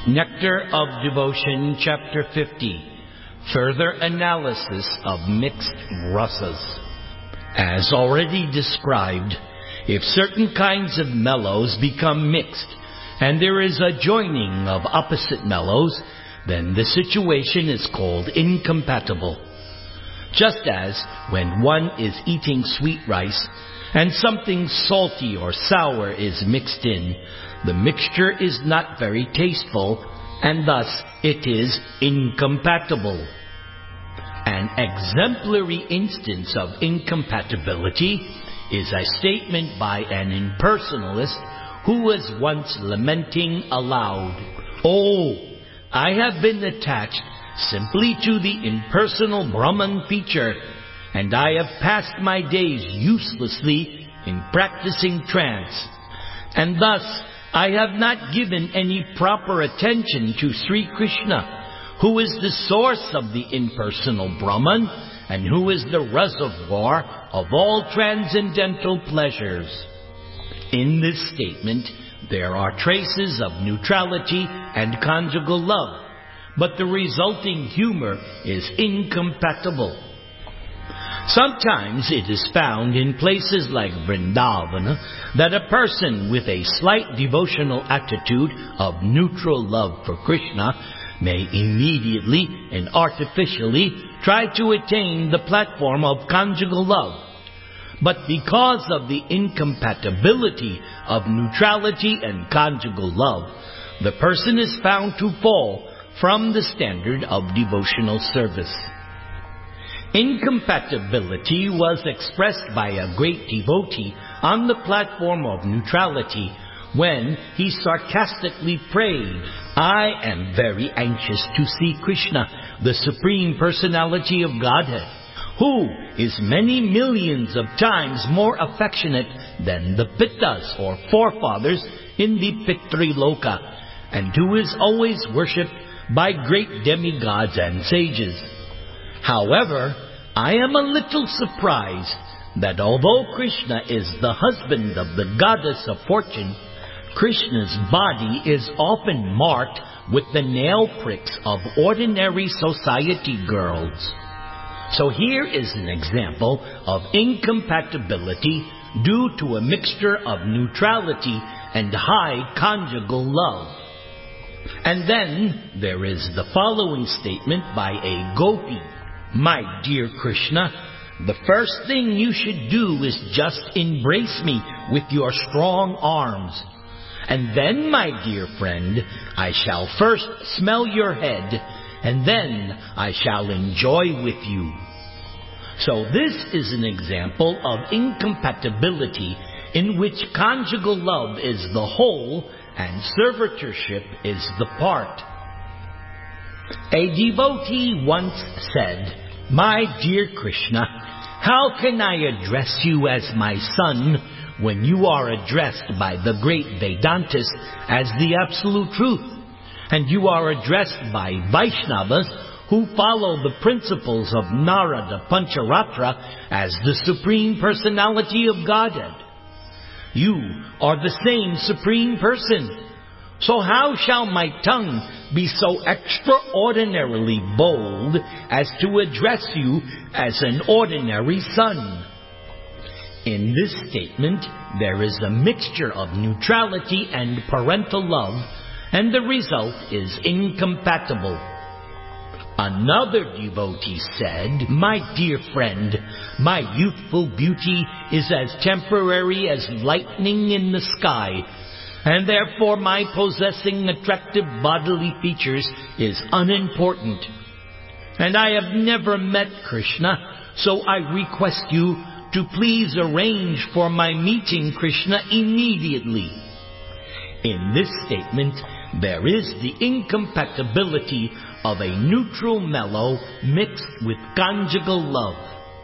Nectar of Devotion, Chapter 50. Further analysis of mixed rasas. As already described, if certain kinds of mellows become mixed, and there is a joining of opposite mellows, then the situation is called incompatible. Just as when one is eating sweet rice, and something salty or sour is mixed in, the mixture is not very tasteful, and thus it is incompatible. An exemplary instance of incompatibility is a statement by an impersonalist who was once lamenting aloud, "Oh, I have been attached simply to the impersonal Brahman feature, and I have passed my days uselessly in practicing trance, and thus I have not given any proper attention to Sri Krishna, who is the source of the impersonal Brahman, and who is the reservoir of all transcendental pleasures." In this statement, there are traces of neutrality and conjugal love, but the resulting humor is incompatible. Sometimes it is found in places like Vrindavana that a person with a slight devotional attitude of neutral love for Krishna may immediately and artificially try to attain the platform of conjugal love. But because of the incompatibility of neutrality and conjugal love, the person is found to fall from the standard of devotional service. Incompatibility was expressed by a great devotee on the platform of neutrality when he sarcastically prayed, "I am very anxious to see Krishna, the Supreme Personality of Godhead, who is many millions of times more affectionate than the Pittas or forefathers in the Pitriloka, and who is always worshipped by great demigods and sages. However, I am a little surprised that although Krishna is the husband of the goddess of fortune, Krishna's body is often marked with the nail pricks of ordinary society girls." So here is an example of incompatibility due to a mixture of neutrality and high conjugal love. And then there is the following statement by a gopi, "My dear Krishna, the first thing you should do is just embrace me with your strong arms. And then, my dear friend, I shall first smell your head, and then I shall enjoy with you." So this is an example of incompatibility in which conjugal love is the whole and servitorship is the part. A devotee once said, "My dear Krishna, how can I address you as my son when you are addressed by the great Vedantists as the absolute truth, and you are addressed by Vaishnavas who follow the principles of Narada Pancharatra as the Supreme Personality of Godhead? You are the same Supreme Person. So how shall my tongue be so extraordinarily bold as to address you as an ordinary son?" In this statement, there is a mixture of neutrality and parental love, and the result is incompatible. Another devotee said, "My dear friend, my youthful beauty is as temporary as lightning in the sky, and therefore my possessing attractive bodily features is unimportant. And I have never met Krishna, so I request you to please arrange for my meeting Krishna immediately." In this statement, there is the incompatibility of a neutral mellow mixed with conjugal love.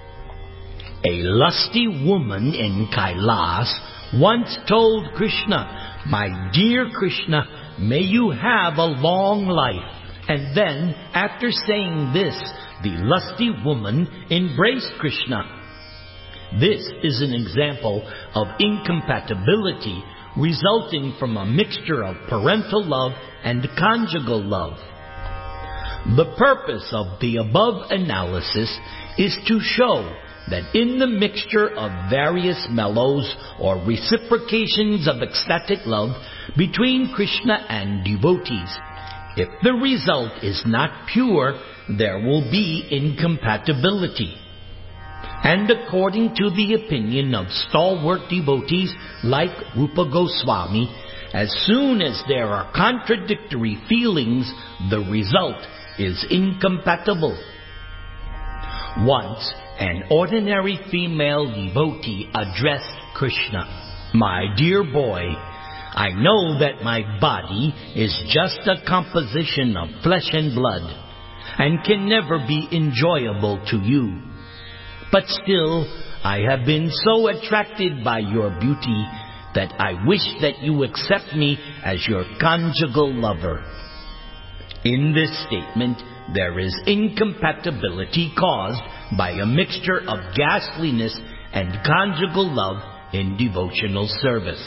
A lusty woman in Kailas once told Krishna, "My dear Krishna, may you have a long life." And then, after saying this, the lusty woman embraced Krishna. This is an example of incompatibility resulting from a mixture of parental love and conjugal love. The purpose of the above analysis is to show that in the mixture of various mellows or reciprocations of ecstatic love between Krishna and devotees, if the result is not pure, there will be incompatibility. And according to the opinion of stalwart devotees like Rupa Goswami, as soon as there are contradictory feelings, the result is incompatible. Once, an ordinary female devotee addressed Krishna, "My dear boy, I know that my body is just a composition of flesh and blood, and can never be enjoyable to you. But still, I have been so attracted by your beauty that I wish that you accept me as your conjugal lover." In this statement, there is incompatibility caused by a mixture of ghastliness and conjugal love in devotional service.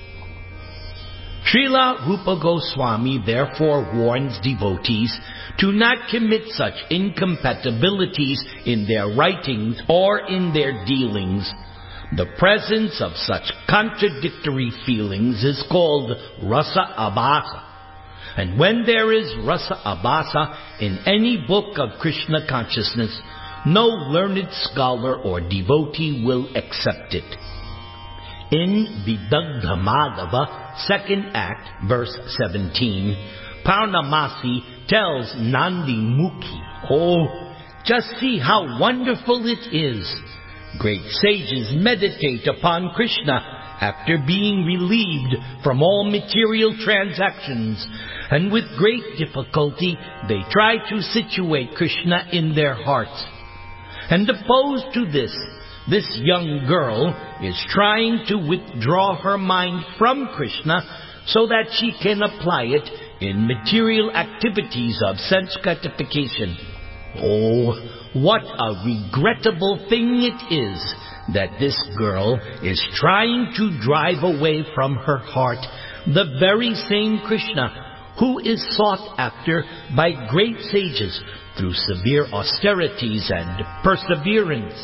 Srila Rupa Goswami therefore warns devotees to not commit such incompatibilities in their writings or in their dealings. The presence of such contradictory feelings is called rasa abhasa. And when there is rasa abhasa in any book of Krishna consciousness, no learned scholar or devotee will accept it. In Vidagdha Madhava, 2nd Act, verse 17, Purnamasi tells Nandi Mukhi, "Oh, just see how wonderful it is. Great sages meditate upon Krishna after being relieved from all material transactions, and with great difficulty they try to situate Krishna in their hearts. And opposed to this young girl is trying to withdraw her mind from Krishna so that she can apply it in material activities of sense gratification. Oh, what a regrettable thing it is that this girl is trying to drive away from her heart the very same Krishna who is sought after by great sages through severe austerities and perseverance."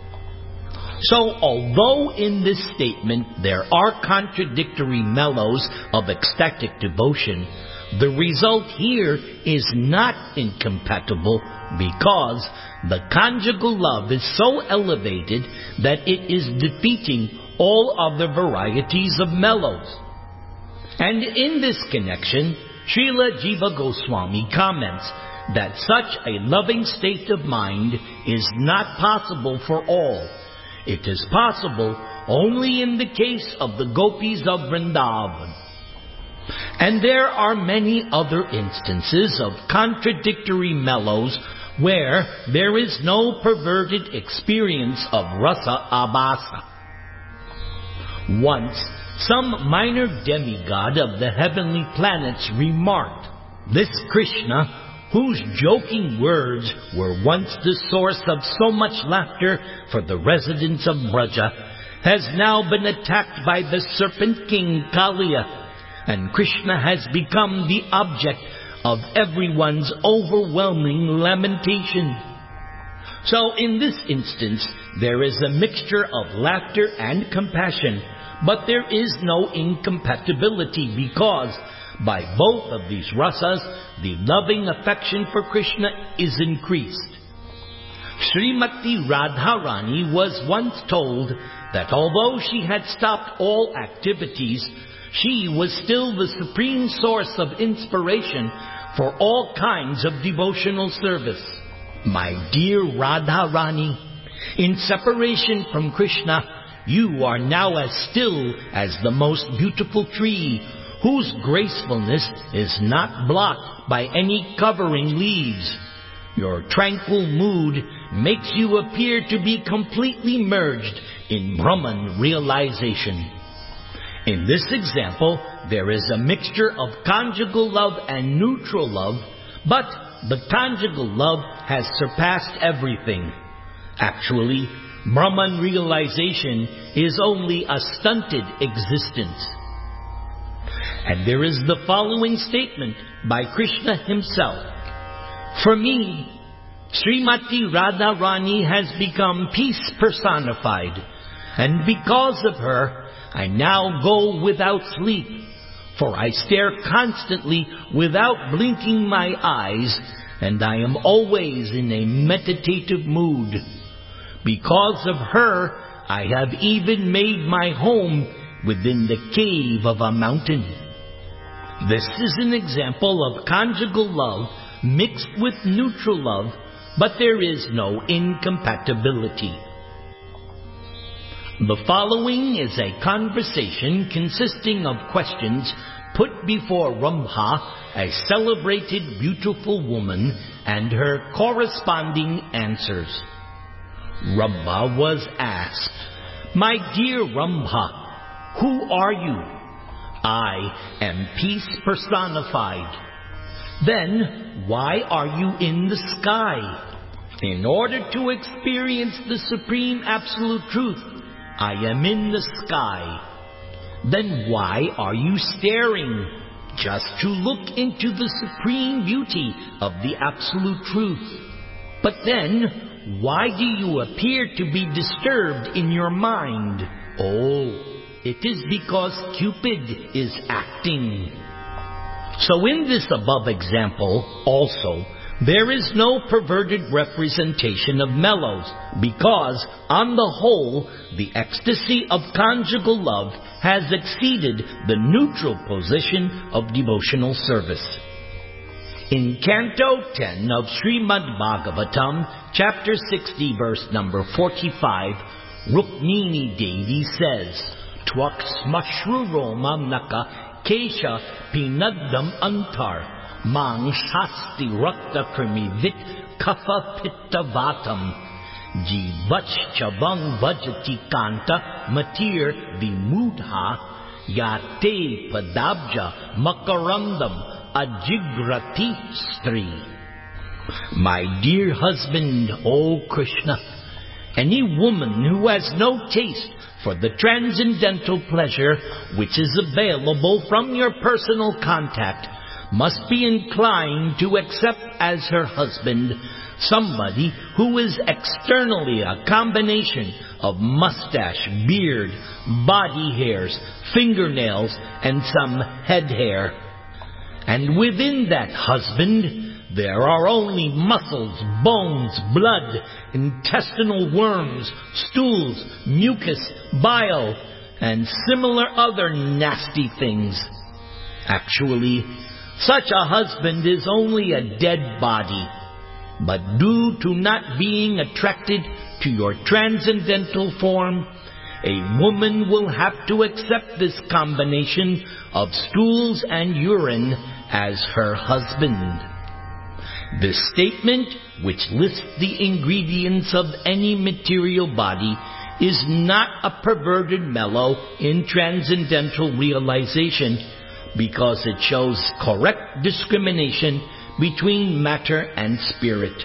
So, although in this statement there are contradictory mellows of ecstatic devotion, the result here is not incompatible because the conjugal love is so elevated that it is defeating all other varieties of mellows. And in this connection, Srila Jiva Goswami comments that such a loving state of mind is not possible for all. It is possible only in the case of the gopis of Vrindavan. And there are many other instances of contradictory mellows where there is no perverted experience of rasa abhasa. Once, some minor demigod of the heavenly planets remarked, "This Krishna, whose joking words were once the source of so much laughter for the residents of Braja, has now been attacked by the serpent king Kaliya, and Krishna has become the object of everyone's overwhelming lamentation." So in this instance, there is a mixture of laughter and compassion, but there is no incompatibility because by both of these rasas, the loving affection for Krishna is increased. Srimati Radharani was once told that although she had stopped all activities, she was still the supreme source of inspiration for all kinds of devotional service. My dear Radharani, in separation from Krishna, you are now as still as the most beautiful tree, whose gracefulness is not blocked by any covering leaves. Your tranquil mood makes you appear to be completely merged in Brahman realization. In this example, there is a mixture of conjugal love and neutral love, but the conjugal love has surpassed everything. Actually, Brahman realization is only a stunted existence. And there is the following statement by Krishna himself. For me, Srimati Radharani has become peace personified, and because of her, I now go without sleep, for I stare constantly without blinking my eyes, and I am always in a meditative mood. Because of her, I have even made my home within the cave of a mountain. This is an example of conjugal love mixed with neutral love, but there is no incompatibility. The following is a conversation consisting of questions put before Rambha, a celebrated beautiful woman, and her corresponding answers. Rambha was asked, "My dear Rambha, who are you?" "I am peace personified." "Then, why are you in the sky?" "In order to experience the supreme absolute truth, I am in the sky." "Then why are you staring?" "Just to look into the supreme beauty of the absolute truth." "But then, why do you appear to be disturbed in your mind?" "Oh, it is because Cupid is acting." So in this above example also, there is no perverted representation of mellows, because, on the whole, the ecstasy of conjugal love has exceeded the neutral position of devotional service. In Canto 10 of Srimad Bhagavatam, chapter 60, verse number 45, Rukmini Devi says, "Twak smashrurom naka kesha pinagdam antar, mang shasti rakta krimivit kapha pitta vatam, jivach chabang vajati kanta matir vimudha, yate padabja makarandam ajigrati stri." My dear husband, O Krishna, any woman who has no taste for the transcendental pleasure which is available from your personal contact must be inclined to accept as her husband somebody who is externally a combination of mustache, beard, body hairs, fingernails, and some head hair. And within that husband, there are only muscles, bones, blood, intestinal worms, stools, mucus, bile, and similar other nasty things. Actually, such a husband is only a dead body. But due to not being attracted to your transcendental form, a woman will have to accept this combination of stools and urine as her husband. This statement, which lists the ingredients of any material body, is not a perverted mellow in transcendental realization, because it shows correct discrimination between matter and spirit.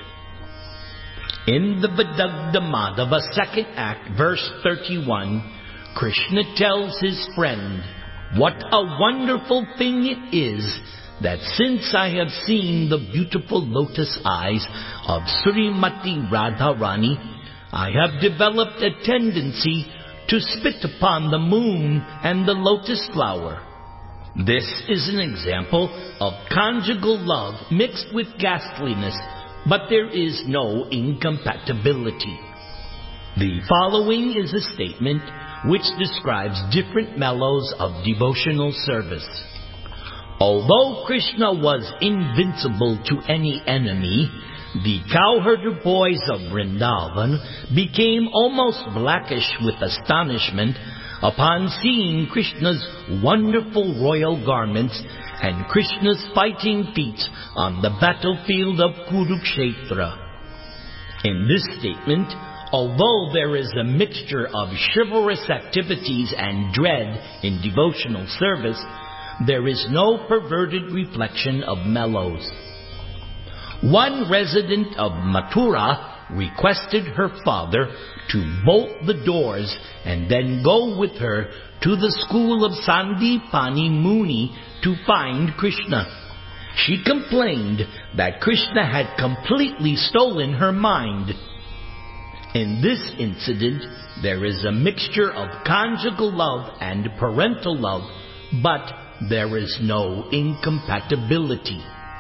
In the Vidagdha Madhava second act, verse 31, Krishna tells his friend, "What a wonderful thing it is that since I have seen the beautiful lotus eyes of Srimati Radharani, I have developed a tendency to spit upon the moon and the lotus flower." This is an example of conjugal love mixed with ghastliness, but there is no incompatibility. The following is a statement which describes different mellows of devotional service. Although Krishna was invincible to any enemy, the cowherder boys of Vrindavan became almost blackish with astonishment upon seeing Krishna's wonderful royal garments and Krishna's fighting feats on the battlefield of Kurukshetra. In this statement, although there is a mixture of chivalrous activities and dread in devotional service, there is no perverted reflection of mellows. One resident of Mathura requested her father to bolt the doors and then go with her to the school of Sandipani Muni to find Krishna. She complained that Krishna had completely stolen her mind. In this incident, there is a mixture of conjugal love and parental love, but there is no incompatibility.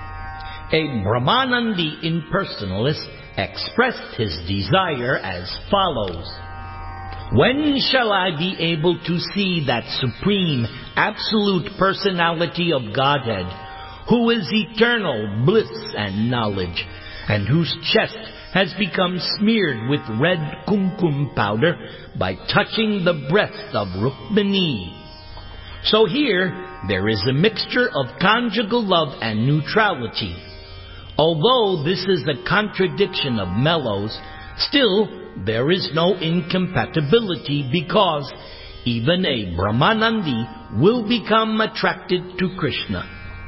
A Brahmanandi impersonalist expressed his desire as follows: "When shall I be able to see that supreme, absolute personality of Godhead, who is eternal bliss and knowledge, and whose chest has become smeared with red kumkum powder by touching the breast of Rukmini?" So here, there is a mixture of conjugal love and neutrality. Although this is a contradiction of mellows, still there is no incompatibility, because even a Brahmanandi will become attracted to Krishna.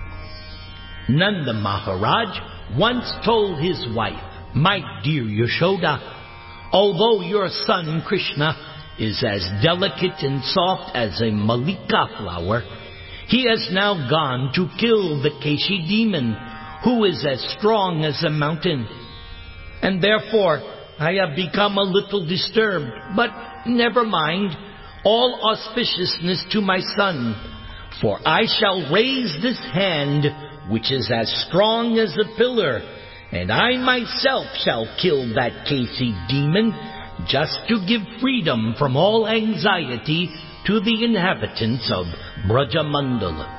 Nanda Maharaj once told his wife, "My dear Yashoda, although your son Krishna is as delicate and soft as a malika flower, he has now gone to kill the Keshi demon, who is as strong as a mountain. And therefore I have become a little disturbed, but never mind, all auspiciousness to my son, for I shall raise this hand, which is as strong as a pillar, and I myself shall kill that Keshi demon, just to give freedom from all anxiety to the inhabitants of Brajamandala."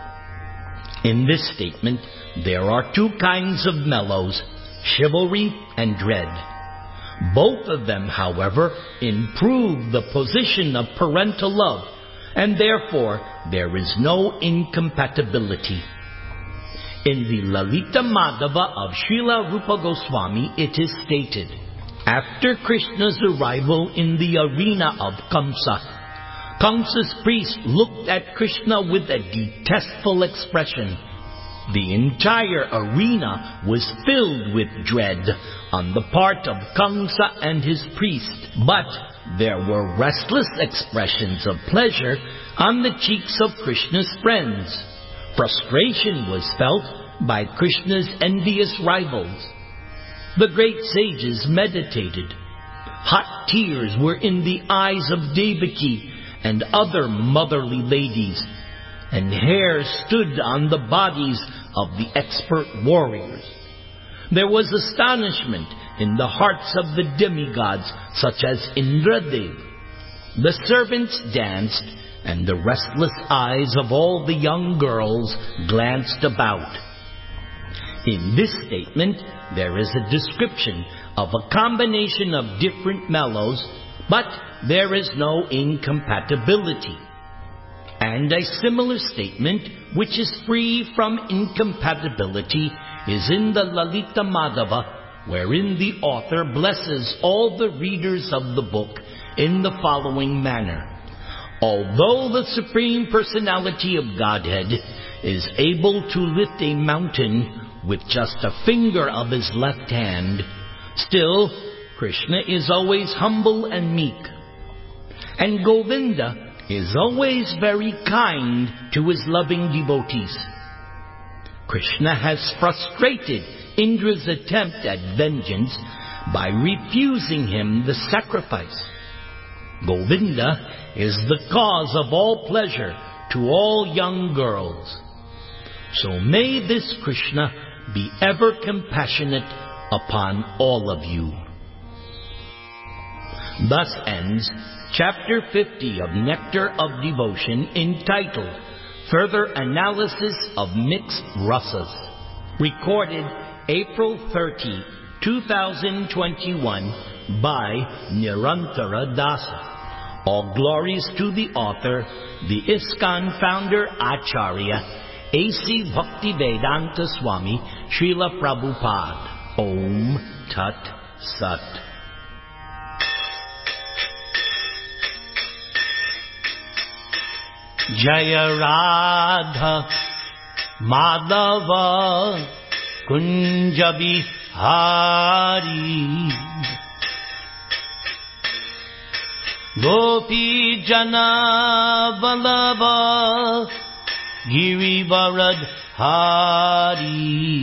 In this statement, there are two kinds of mellows, chivalry and dread. Both of them, however, improve the position of parental love, and therefore there is no incompatibility. In the Lalita Madhava of Srila Rupa Goswami, it is stated, after Krishna's arrival in the arena of Kamsa, Kamsa's priest looked at Krishna with a detestful expression. The entire arena was filled with dread on the part of Kamsa and his priest, but there were restless expressions of pleasure on the cheeks of Krishna's friends. Frustration was felt by Krishna's envious rivals. The great sages meditated. Hot tears were in the eyes of Devaki and other motherly ladies, and hair stood on the bodies of the expert warriors. There was astonishment in the hearts of the demigods, such as Indradev. The servants danced, and the restless eyes of all the young girls glanced about. In this statement, there is a description of a combination of different mellows, but there is no incompatibility. And a similar statement, which is free from incompatibility, is in the Lalita Madhava, wherein the author blesses all the readers of the book in the following manner: "Although the Supreme Personality of Godhead is able to lift a mountain with just a finger of his left hand, still Krishna is always humble and meek. And Govinda is always very kind to his loving devotees. Krishna has frustrated Indra's attempt at vengeance by refusing him the sacrifice. Govinda is the cause of all pleasure to all young girls. So may this Krishna be ever compassionate upon all of you." Thus ends Chapter 50 of Nectar of Devotion, entitled Further Analysis of Mixed Rasas, recorded April 30, 2021 by Nirantara Dasa. All glories to the author, the ISKCON founder Acharya A.C. Bhaktivedanta Swami Srila Prabhupada. Om Tat Sat. Jaya Radha Madhava Kunja Bihari Gopi Jana Vallabha Girivardhari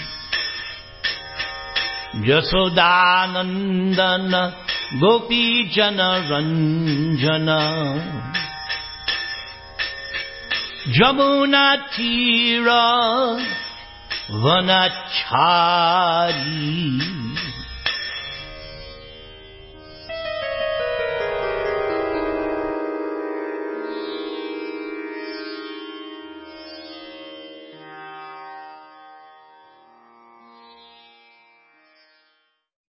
Yashodanandan गोपी जन रंजन जमुना तीर वनचारी